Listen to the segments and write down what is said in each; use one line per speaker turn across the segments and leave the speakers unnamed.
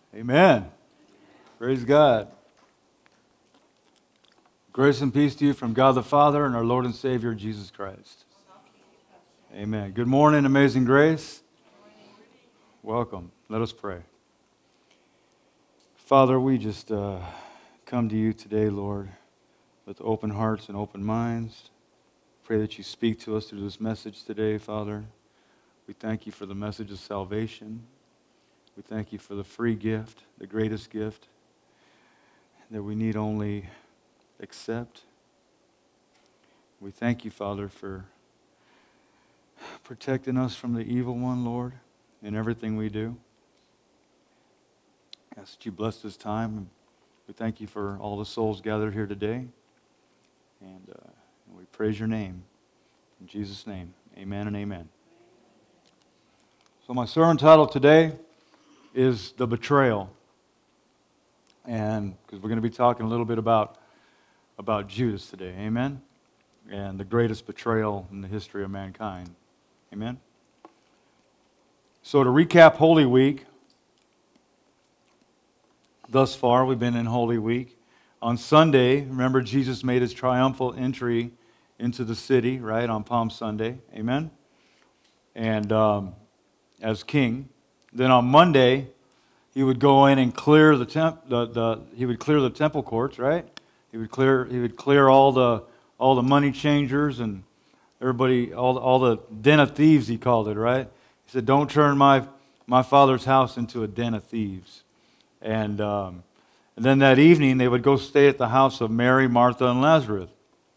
Amen. Praise God. Grace and peace to you from God the Father and our Lord and Savior, Jesus Christ. Amen. Good morning, Amazing Grace. Welcome. Let us pray. Father, we just come to you today, Lord, with open hearts and open minds. Pray that you speak to us through this message today, Father. We thank you for the message of salvation. We thank you for the free gift, the greatest gift, that we need only accept. We thank you, Father, for protecting us from the evil one, Lord, in everything we do. I ask that you bless this time. We thank you for all the souls gathered here today. And we praise your name. In Jesus' name, amen and amen. So my sermon title today is The Betrayal. And because we're going to be talking a little bit about Judas today, amen? And the greatest betrayal in the history of mankind, amen? So to recap Holy Week, thus far we've been in Holy Week. On Sunday, remember Jesus made his triumphal entry into the city, right, on Palm Sunday, amen? And as king. Then on Monday, he would go in and clear the temple courts, right? He would clear all the money changers and everybody, all the den of thieves, he called it, right? He said, "Don't turn my father's house into a den of thieves." And then that evening, they would go stay at the house of Mary, Martha, and Lazarus.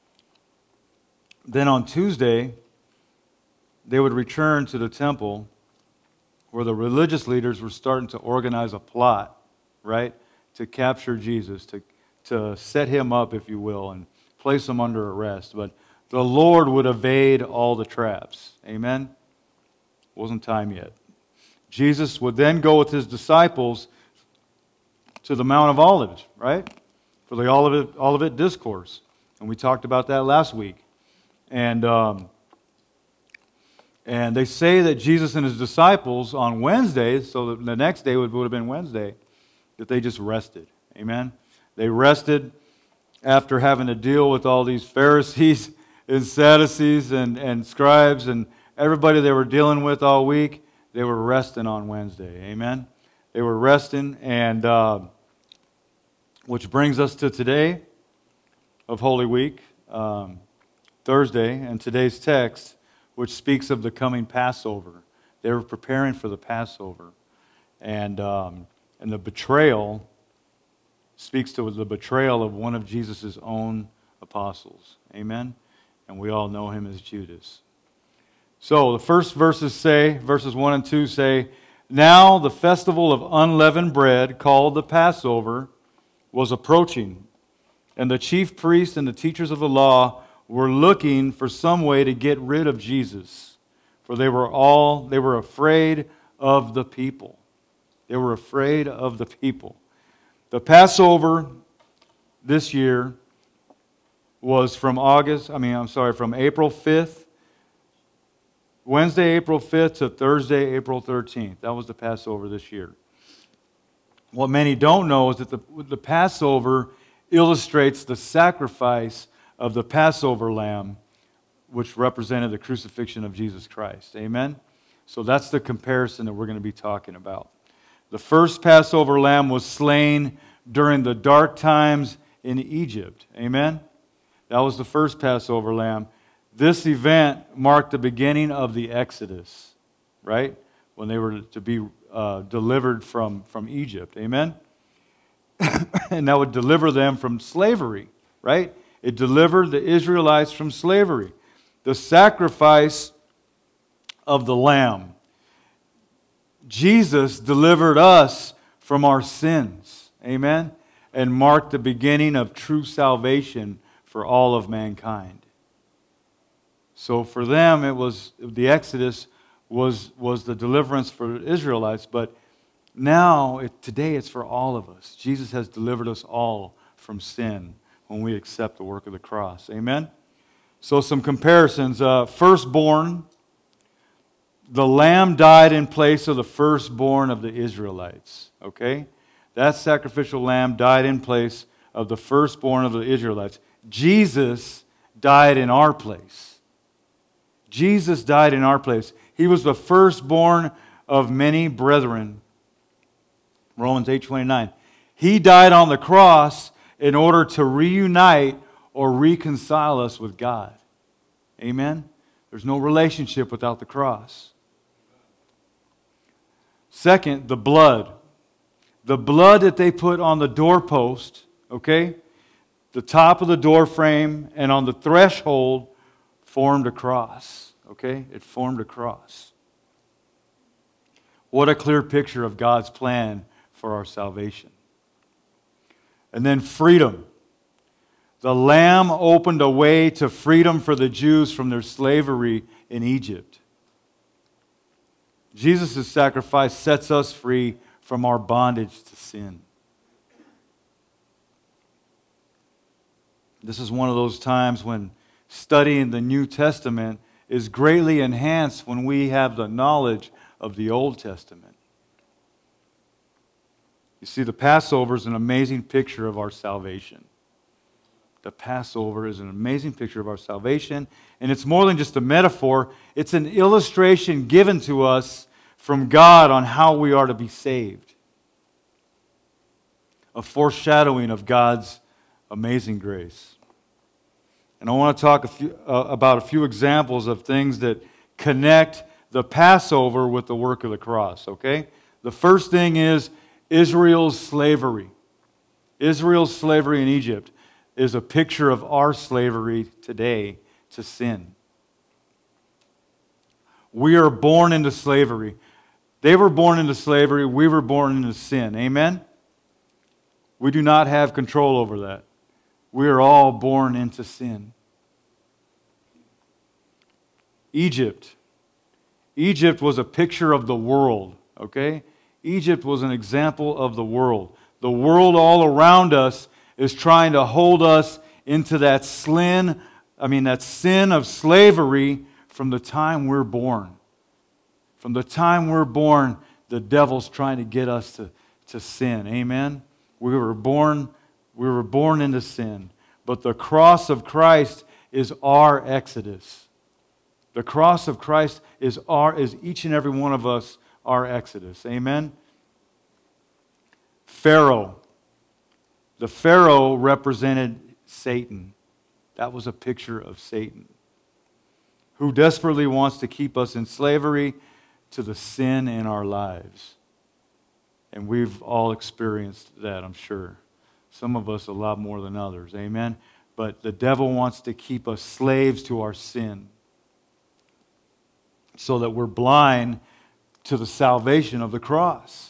Then on Tuesday, they would return to the temple where the religious leaders were starting to organize a plot, right, to capture Jesus, to set him up, if you will, and place him under arrest. But the Lord would evade all the traps. Amen? Wasn't time yet. Jesus would then go with his disciples to the Mount of Olives, right, for the Olivet Discourse. And we talked about that last week. And they say that Jesus and his disciples on Wednesday, so the next day would have been Wednesday, that they just rested. Amen? They rested after having to deal with all these Pharisees and Sadducees and scribes and everybody they were dealing with all week. They were resting on Wednesday. Amen? They were resting, and which brings us to today of Holy Week, Thursday, and today's text, which speaks of the coming Passover. They were preparing for the Passover. And the betrayal speaks to the betrayal of one of Jesus' own apostles. Amen? And we all know him as Judas. So the first verses 1 and 2 say, "Now the festival of unleavened bread, called the Passover, was approaching. And the chief priests and the teachers of the law were looking for some way to get rid of Jesus, for they were afraid of the people." They were afraid of the people. The Passover this year was from April 5th, Wednesday, April 5th to Thursday, April 13th. That was the Passover this year. What many don't know is that the Passover illustrates the sacrifice of the Passover lamb, which represented the crucifixion of Jesus Christ. Amen? So that's the comparison that we're going to be talking about. The first Passover lamb was slain during the dark times in Egypt. Amen? That was the first Passover lamb. This event marked the beginning of the Exodus, right? When they were to be delivered from Egypt. Amen? And that would deliver them from slavery, right? It delivered the Israelites from slavery. The sacrifice of the Lamb. Jesus delivered us from our sins. Amen? And marked the beginning of true salvation for all of mankind. So for them, it was the Exodus was the deliverance for the Israelites, but today it's for all of us. Jesus has delivered us all from sin when we accept the work of the cross. Amen? So some comparisons. Firstborn, the lamb died in place of the firstborn of the Israelites. Okay? That sacrificial lamb died in place of the firstborn of the Israelites. Jesus died in our place. Jesus died in our place. He was the firstborn of many brethren. Romans 8:29. He died on the cross in order to reunite or reconcile us with God. Amen? There's no relationship without the cross. Second, the blood. The blood that they put on the doorpost, okay, the top of the door frame and on the threshold formed a cross, okay? It formed a cross. What a clear picture of God's plan for our salvation. And then freedom. The Lamb opened a way to freedom for the Jews from their slavery in Egypt. Jesus' sacrifice sets us free from our bondage to sin. This is one of those times when studying the New Testament is greatly enhanced when we have the knowledge of the Old Testament. You see, the Passover is an amazing picture of our salvation. The Passover is an amazing picture of our salvation, and it's more than just a metaphor. It's an illustration given to us from God on how we are to be saved. A foreshadowing of God's amazing grace. And I want to talk about a few examples of things that connect the Passover with the work of the cross, okay? The first thing is Israel's slavery. Israel's slavery in Egypt is a picture of our slavery today to sin. We are born into slavery. They were born into slavery. We were born into sin. Amen? We do not have control over that. We are all born into sin. Egypt. Egypt was a picture of the world, okay? Egypt was an example of the world. The world all around us is trying to hold us into that sin of slavery from the time we're born. From the time we're born, the devil's trying to get us to sin. Amen? We were born into sin. But the cross of Christ is our exodus. The cross of Christ is each and every one of us our exodus. Amen? Pharaoh. The Pharaoh represented Satan. That was a picture of Satan, who desperately wants to keep us in slavery to the sin in our lives. And we've all experienced that, I'm sure. Some of us a lot more than others. Amen? But the devil wants to keep us slaves to our sin so that we're blind to the salvation of the cross.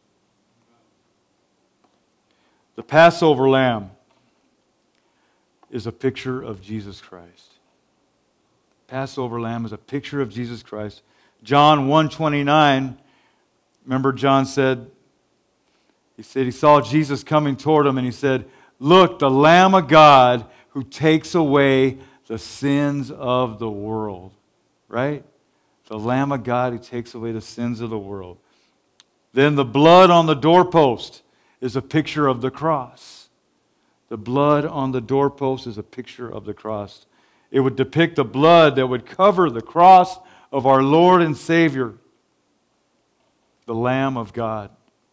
The Passover lamb is a picture of Jesus Christ. Passover lamb is a picture of Jesus Christ. John 1:29, remember John said he saw Jesus coming toward him and he said, "Look, the Lamb of God who takes away the sins of the world." Right? The Lamb of God who takes away the sins of the world. Then the blood on the doorpost is a picture of the cross. The blood on the doorpost is a picture of the cross. It would depict the blood that would cover the cross of our Lord and Savior, the Lamb of God.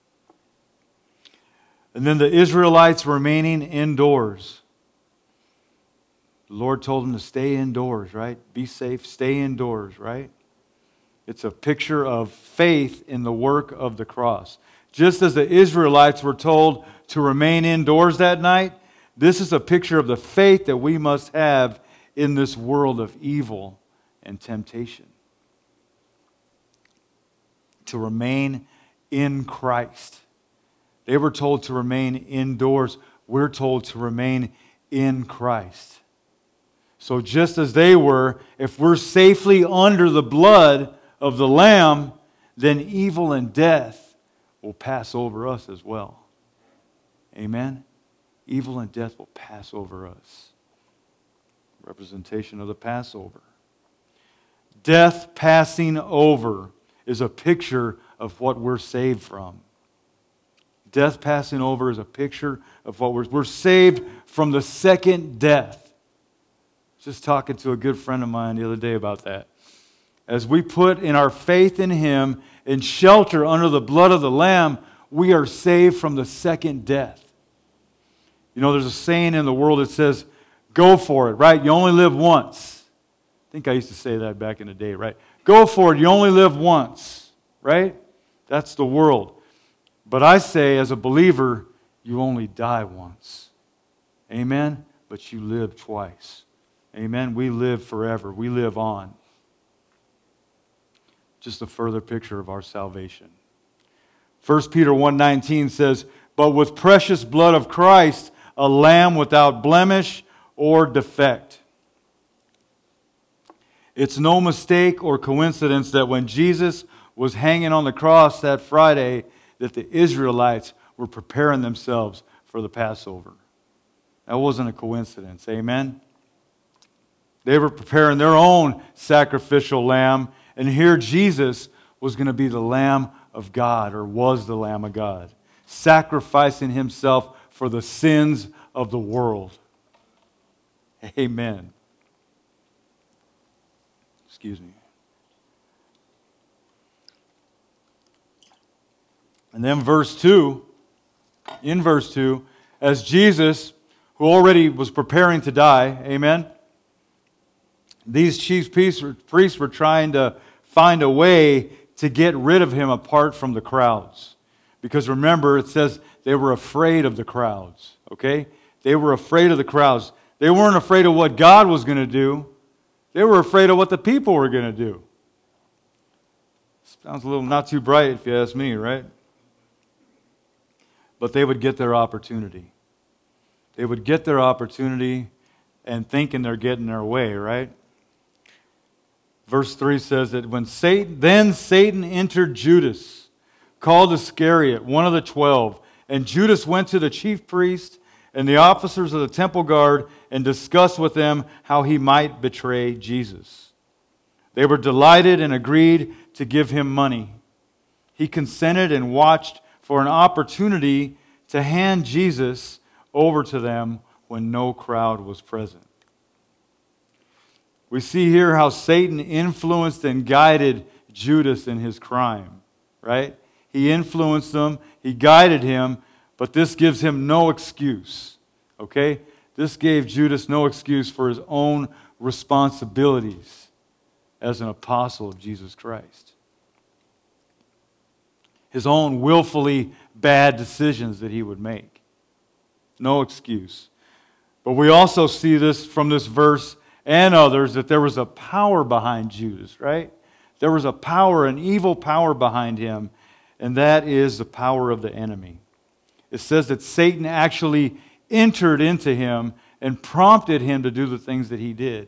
And then the Israelites remaining indoors. The Lord told them to stay indoors, right? Be safe, stay indoors, right? It's a picture of faith in the work of the cross. Just as the Israelites were told to remain indoors that night, this is a picture of the faith that we must have in this world of evil and temptation. To remain in Christ. They were told to remain indoors. We're told to remain in Christ. So just as they were, if we're safely under the blood of the Lamb, then evil and death will pass over us as well. Amen? Evil and death will pass over us. Representation of the Passover. Death passing over is a picture of what we're saved from. Death passing over is a picture of what we're saved from the second death. Just talking to a good friend of mine the other day about that. As we put in our faith in Him and shelter under the blood of the Lamb, we are saved from the second death. You know, there's a saying in the world that says, go for it, right? You only live once. I think I used to say that back in the day, right? Go for it, you only live once, right? That's the world. But I say, as a believer, you only die once. Amen? But you live twice. Amen? We live forever. We live on. Just a further picture of our salvation. 1 Peter 1:19 says, but with precious blood of Christ, a lamb without blemish or defect. It's no mistake or coincidence that when Jesus was hanging on the cross that Friday, that the Israelites were preparing themselves for the Passover. That wasn't a coincidence, amen? They were preparing their own sacrificial lamb, and here Jesus was going to be the Lamb of God, or was the Lamb of God, sacrificing Himself for the sins of the world. Amen. Excuse me. And then in verse 2, as Jesus, who already was preparing to die, amen, these chief priests were trying to find a way to get rid of Him apart from the crowds. Because remember, it says they were afraid of the crowds, okay? They were afraid of the crowds. They weren't afraid of what God was going to do. They were afraid of what the people were going to do. Sounds a little not too bright if you ask me, right? But they would get their opportunity. They would get their opportunity and thinking they're getting their way, right? Verse 3 says that when Satan entered Judas, called Iscariot, one of the 12, and Judas went to the chief priest and the officers of the temple guard and discussed with them how he might betray Jesus. They were delighted and agreed to give him money. He consented and watched for an opportunity to hand Jesus over to them when no crowd was present. We see here how Satan influenced and guided Judas in his crime, right? He influenced him, he guided him, but this gives him no excuse, okay? This gave Judas no excuse for his own responsibilities as an apostle of Jesus Christ. His own willfully bad decisions that he would make. No excuse. But we also see this from this verse and others, that there was a power behind Judas, right? There was a power, an evil power behind him, and that is the power of the enemy. It says that Satan actually entered into him and prompted him to do the things that he did.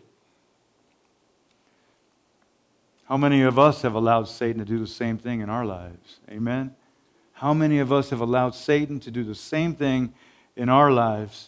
How many of us have allowed Satan to do the same thing in our lives? Amen? How many of us have allowed Satan to do the same thing in our lives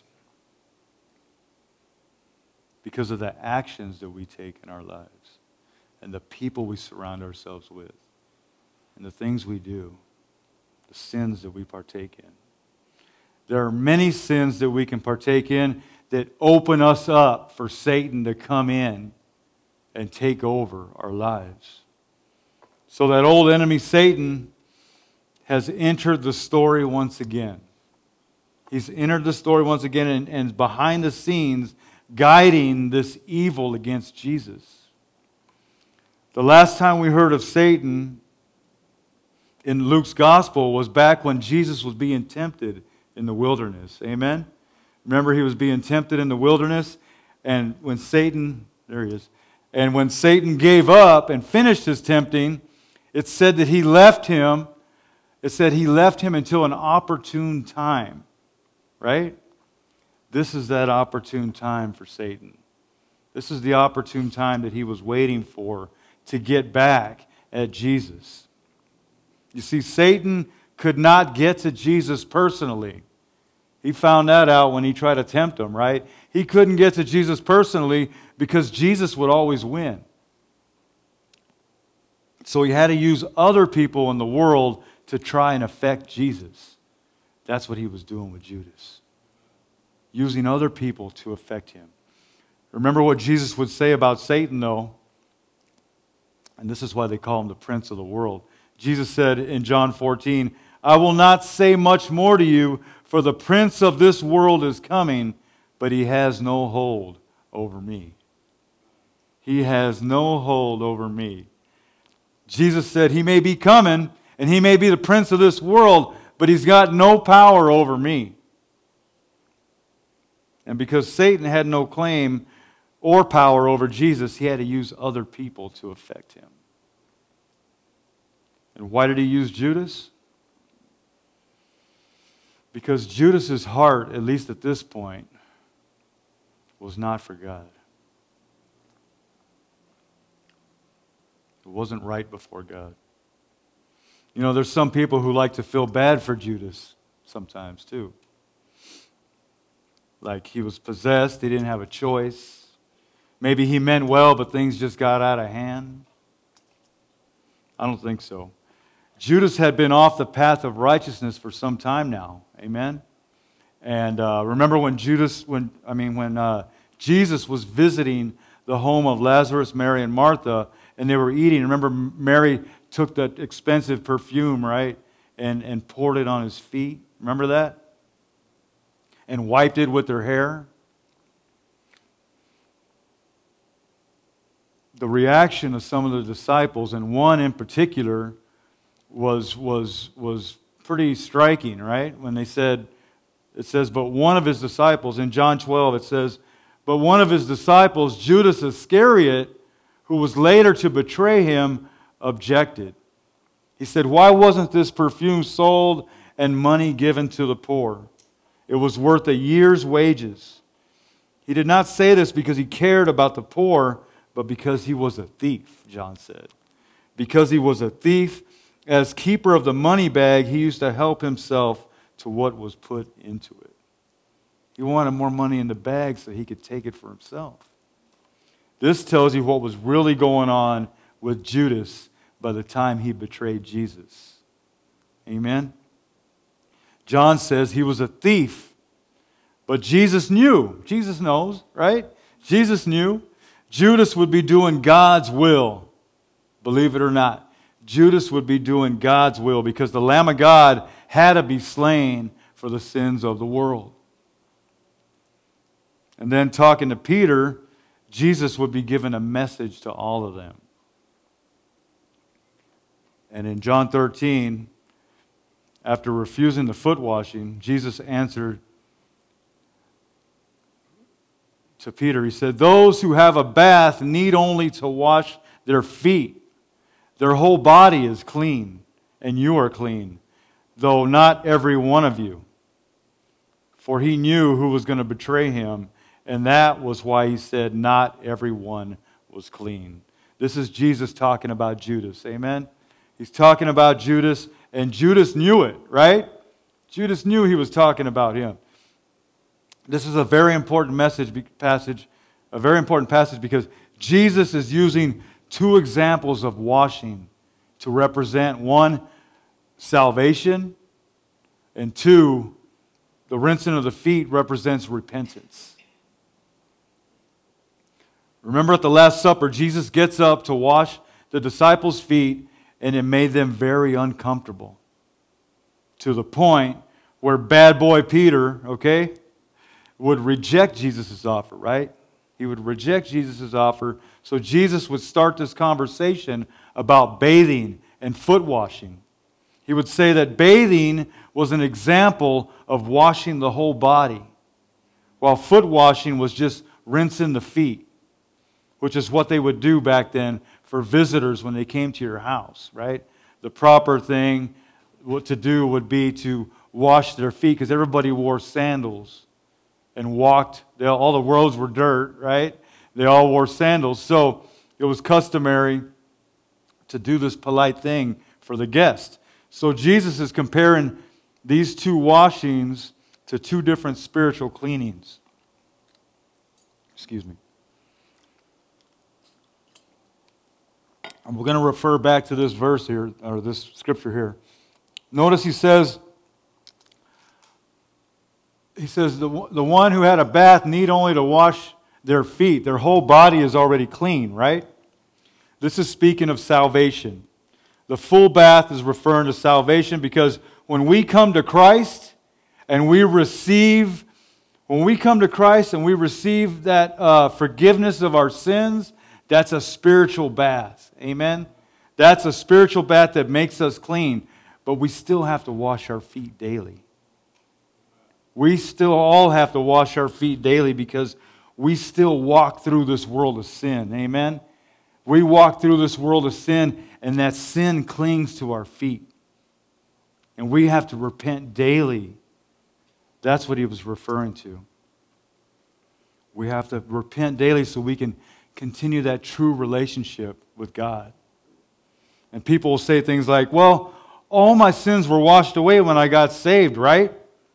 because of the actions that we take in our lives and the people we surround ourselves with and the things we do, the sins that we partake in? There are many sins that we can partake in that open us up for Satan to come in and take over our lives. So that old enemy Satan has entered the story once again. He's entered the story once again and behind the scenes guiding this evil against Jesus. The last time we heard of Satan in Luke's gospel was back when Jesus was being tempted in the wilderness. Amen? Remember, he was being tempted in the wilderness, and when Satan, there he is, and when Satan gave up and finished his tempting, it said that he left him. It said he left him until an opportune time. Right? This is that opportune time for Satan. This is the opportune time that he was waiting for to get back at Jesus. You see, Satan could not get to Jesus personally. He found that out when he tried to tempt him, right? He couldn't get to Jesus personally because Jesus would always win. So he had to use other people in the world to try and affect Jesus. That's what he was doing with Judas. Using other people to affect him. Remember what Jesus would say about Satan, though. And this is why they call him the prince of the world. Jesus said in John 14, I will not say much more to you, for the prince of this world is coming, but he has no hold over me. He has no hold over me. Jesus said he may be coming, and he may be the prince of this world, but he's got no power over me. And because Satan had no claim or power over Jesus, he had to use other people to affect him. And why did he use Judas? Because Judas's heart, at least at this point, was not for God. It wasn't right before God. You know, there's some people who like to feel bad for Judas sometimes too. Like he was possessed, he didn't have a choice. Maybe he meant well, but things just got out of hand. I don't think so. Judas had been off the path of righteousness for some time now. Amen? And remember when Jesus was visiting the home of Lazarus, Mary, and Martha, and they were eating. Remember, Mary took that expensive perfume, right, and poured it on his feet. Remember that? And wiped it with her hair. The reaction of some of the disciples, and one in particular, was pretty striking, right? When they said, it says, but one of his disciples, in John 12, it says, but one of his disciples, Judas Iscariot, who was later to betray him, objected. He said, why wasn't this perfume sold and money given to the poor? It was worth a year's wages. He did not say this because he cared about the poor, but because he was a thief, John said. Because he was a thief, as keeper of the money bag, he used to help himself to what was put into it. He wanted more money in the bag so he could take it for himself. This tells you what was really going on with Judas by the time he betrayed Jesus. Amen? John says he was a thief, but Jesus knew. Jesus knows, right? Jesus knew Judas would be doing God's will. Believe it or not, Judas would be doing God's will because the Lamb of God had to be slain for the sins of the world. And then talking to Peter, Jesus would be given a message to all of them. And in John 13, after refusing the foot washing, Jesus answered to Peter. He said, those who have a bath need only to wash their feet. Their whole body is clean, and you are clean, though not every one of you. For he knew who was going to betray him, and that was why he said not everyone was clean. This is Jesus talking about Judas. Amen? He's talking about Judas, and Judas knew it, right? Judas knew he was talking about him. This is a very important passage because Jesus is using two examples of washing to represent, one, salvation, and two, the rinsing of the feet represents repentance. Remember at the Last Supper, Jesus gets up to wash the disciples' feet, and it made them very uncomfortable. To the point where bad boy Peter, would reject Jesus' offer, right? He would reject Jesus' offer. So Jesus would start this conversation about bathing and foot washing. He would say that bathing was an example of washing the whole body, while foot washing was just rinsing the feet, which is what they would do back then for visitors when they came to your house, right? The proper thing to do would be to wash their feet because everybody wore sandals and walked. All the roads were dirt, right? They all wore sandals. So it was customary to do this polite thing for the guest. So Jesus is comparing these two washings to two different spiritual cleanings. Excuse me. And we're going to refer back to this verse here, or this scripture here. Notice he says, he says, the one who had a bath need only to wash their feet. Their whole body is already clean, right? This is speaking of salvation. The full bath is referring to salvation because when we come to Christ and we receive that forgiveness of our sins, that's a spiritual bath. Amen? That's a spiritual bath that makes us clean. But we still have to wash our feet daily. We still all have to wash our feet daily because we still walk through this world of sin. Amen? We walk through this world of sin, and that sin clings to our feet. And we have to repent daily. That's what he was referring to. We have to repent daily so we can continue that true relationship with God. And people will say things like, well, all my sins were washed away when I got saved, right?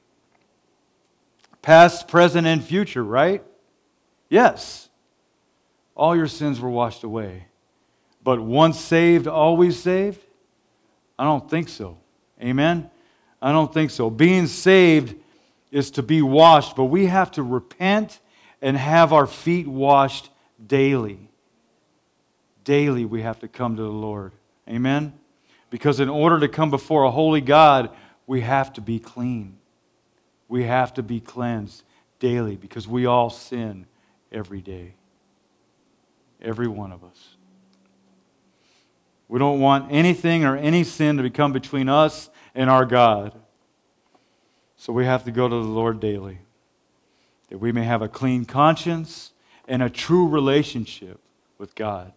Past, present, and future, right? Yes. All your sins were washed away. But once saved, always saved? I don't think so. Amen? I don't think so. Being saved is to be washed, but we have to repent and have our feet washed daily. Daily we have to come to the Lord. Amen? Because in order to come before a holy God, we have to be clean. We have to be cleansed daily because we all sin every day. Every one of us. We don't want anything or any sin to become between us and our God. So we have to go to the Lord daily, that we may have a clean conscience and a true relationship with God.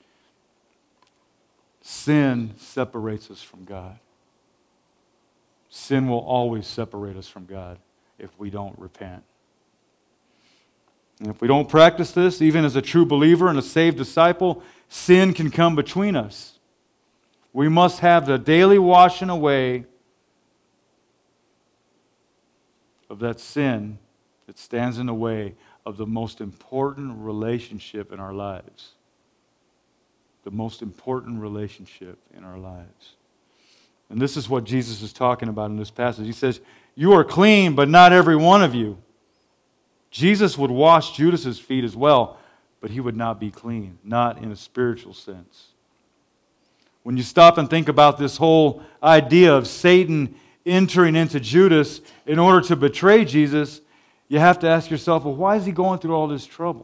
Sin separates us from God. Sin will always separate us from God if we don't repent. And if we don't practice this, even as a true believer and a saved disciple, sin can come between us. We must have the daily washing away of that sin that stands in the way of the most important relationship in our lives. The most important relationship in our lives. And this is what Jesus is talking about in this passage. He says, you are clean, but not every one of you. Jesus would wash Judas's feet as well, but he would not be clean, not in a spiritual sense. When you stop and think about this whole idea of Satan entering into Judas in order to betray Jesus, you have to ask yourself, well, why is he going through all this trouble?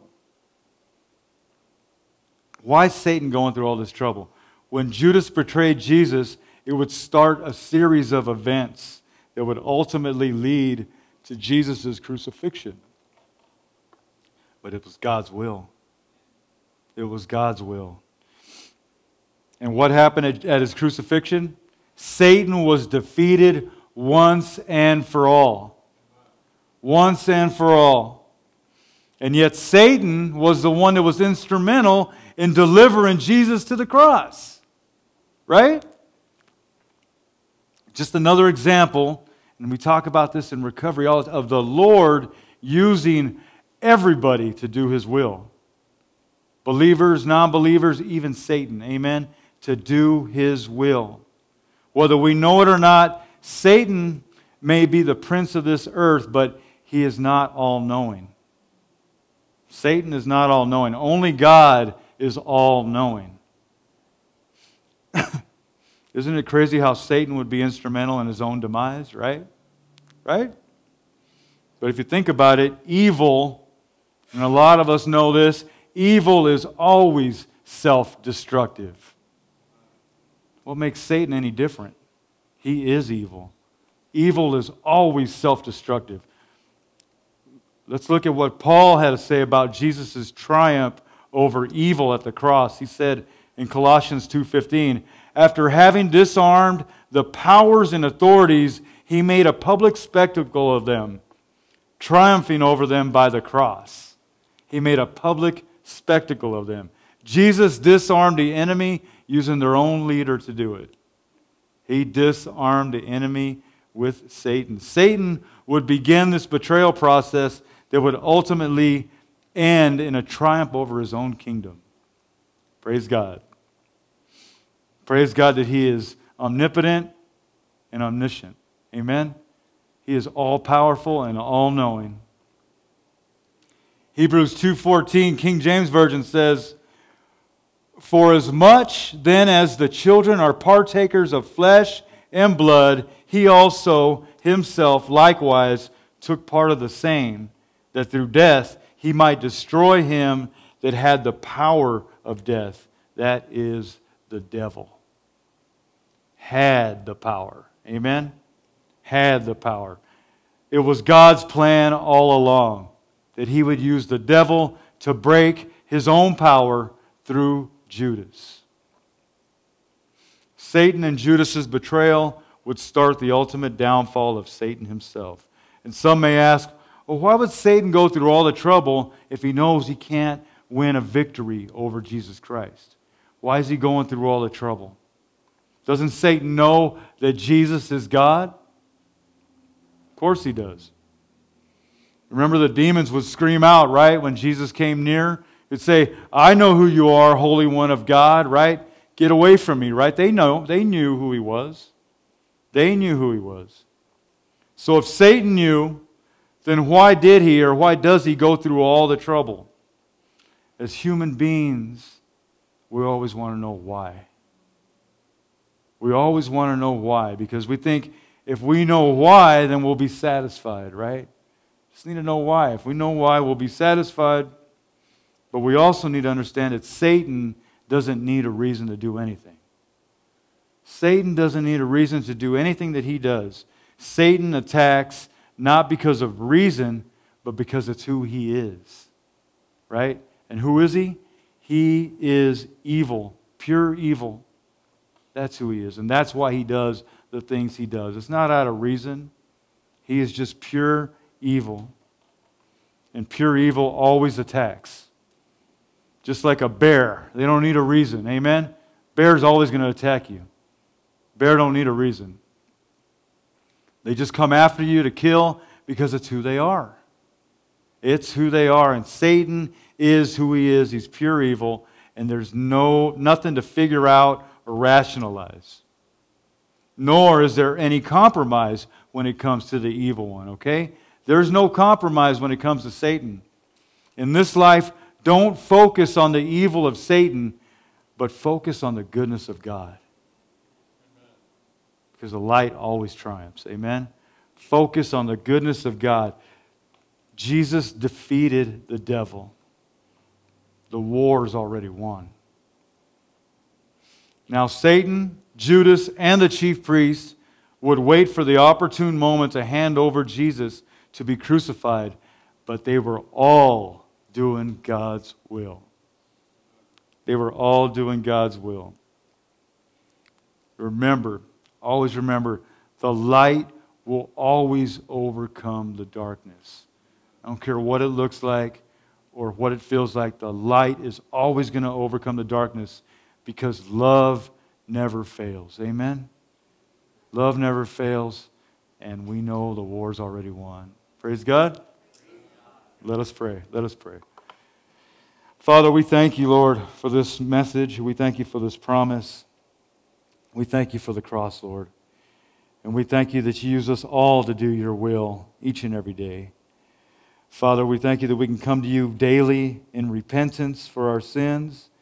Why is Satan going through all this trouble? When Judas betrayed Jesus, it would start a series of events that would ultimately lead to Jesus' crucifixion. But it was God's will. It was God's will. And what happened at his crucifixion? Satan was defeated once and for all. Once and for all. And yet Satan was the one that was instrumental in delivering Jesus to the cross. Right? Just another example, and we talk about this in recovery, of the Lord using everybody to do His will. Believers, non-believers, even Satan, amen, to do His will. Whether we know it or not, Satan may be the prince of this earth, but he is not all-knowing. Satan is not all-knowing. Only God is all-knowing. Isn't it crazy how Satan would be instrumental in his own demise, right? Right? But if you think about it, evil, and a lot of us know this, evil is always self-destructive. What makes Satan any different? He is evil. Evil is always self-destructive. Let's look at what Paul had to say about Jesus' triumph over evil at the cross. He said in Colossians 2:15, after having disarmed the powers and authorities, He made a public spectacle of them, triumphing over them by the cross. He made a public spectacle of them. Jesus disarmed the enemy using their own leader to do it. He disarmed the enemy with Satan. Satan would begin this betrayal process that would ultimately end in a triumph over his own kingdom. Praise God. Praise God that He is omnipotent and omniscient. Amen? He is all-powerful and all-knowing. Hebrews 2:14, King James Version says, "For as much then as the children are partakers of flesh and blood, he also himself likewise took part of the same, that through death he might destroy him that had the power of death, that is the devil." Had the power. Amen? Had the power. It was God's plan all along that he would use the devil to break his own power through Judas. Satan and Judas's betrayal would start the ultimate downfall of Satan himself. And some may ask, well, why would Satan go through all the trouble if he knows he can't win a victory over Jesus Christ? Why is he going through all the trouble? Doesn't Satan know that Jesus is God? Of course he does. Remember, the demons would scream out, right, when Jesus came near? They'd say, "I know who you are, Holy One of God," right? "Get away from me," right? They knew who he was. They knew who he was. So if Satan knew, then why did he or why does he go through all the trouble? As human beings, we always want to know why. We always want to know why, because we think if we know why, then we'll be satisfied, right? Just need to know why. If we know why, we'll be satisfied. But we also need to understand that Satan doesn't need a reason to do anything. Satan doesn't need a reason to do anything that he does. Satan attacks not because of reason, but because it's who he is. Right? And who is he? He is evil, pure evil. That's who he is. And that's why he does the things he does. It's not out of reason. He is just pure evil. And pure evil always attacks. Just like a bear. They don't need a reason. Amen? Bear's always going to attack you. Bear don't need a reason. They just come after you to kill because it's who they are. It's who they are. And Satan is who he is. He's pure evil. And there's nothing to figure out or rationalize. Nor is there any compromise when it comes to the evil one, okay? There's no compromise when it comes to Satan. In this life, don't focus on the evil of Satan, but focus on the goodness of God. Because the light always triumphs. Amen? Focus on the goodness of God. Jesus defeated the devil. The war is already won. Now Satan, Judas, and the chief priests would wait for the opportune moment to hand over Jesus to be crucified, but they were all doing God's will. They were all doing God's will. Remember, always remember, the light will always overcome the darkness. I don't care what it looks like or what it feels like, the light is always going to overcome the darkness because love never fails. Amen? Love never fails, and we know the war's already won. Praise God. Let us pray. Let us pray. Father, we thank you, Lord, for this message. We thank you for this promise. We thank you for the cross, Lord. And we thank you that you use us all to do your will each and every day. Father, we thank you that we can come to you daily in repentance for our sins.